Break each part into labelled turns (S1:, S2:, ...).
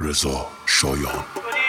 S1: رضا شایان.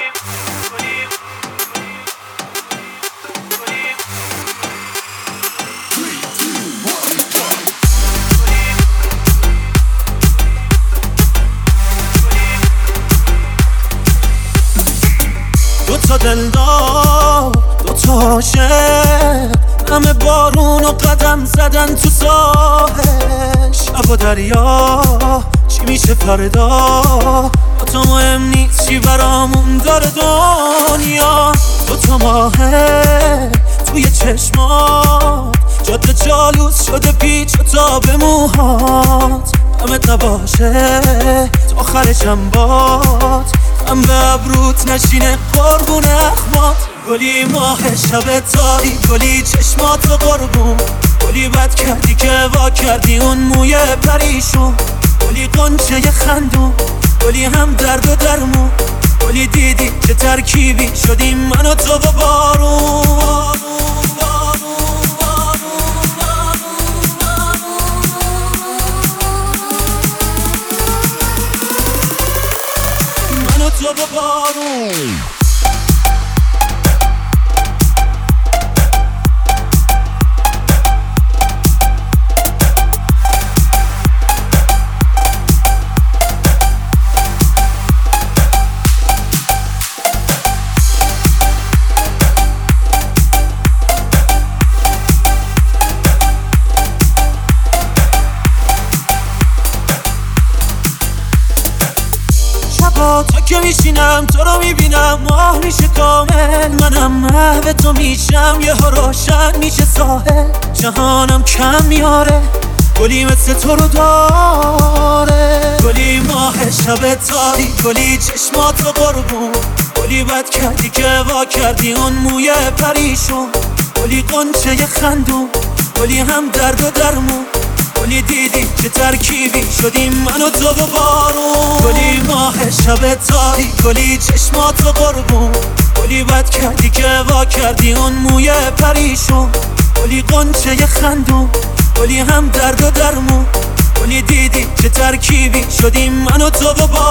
S2: دوتا دلدار دوتا عاشق، همه بارون و قدم زدن تو ساحل. شب و دریا چی میشه فردا، با تو مهم نیست چی برامون داره دنیا. دوتا ماهه توی چشمات، جاده جالوس شده پیچ و تاب موهات. همه نباشه تا آخرشم باد، هم به ابروت نشینه قربون اخمات. گلی ماه شب تاری، گلی چشمات قربون، گلی بد کردی که وا کردی اون موی پریشون. گلی قنچه خندون، گلی هم درد و درمون، گلی دیدی چه ترکیبی شدیم من و تو و بارون. من و تو و بارون. تا که میشینم تو رو میبینم ماه میشه کامل، منم محو تو میشم یه ها روشن میشه ساحل. جهانم کم میاره گلی مثل تو رو داره، گلی ماه شب تاری، گلی چشمات رو قربون، گلی بد کردی که وا کردی اون موی پریشون. گلی قنچه خندون، گلی هم درد و درمون، گلی دیدی چه ترکیبی شدیم من و تو و بارون. گلی ماه شب تاری، گلی چشمات رو قربون، گلی بد کردی که وا کردی اون موی پریشون. گلی قنچه خندون، گلی هم درد و درمون، گلی دیدی چه ترکیبی شدیم من و تو و بارون.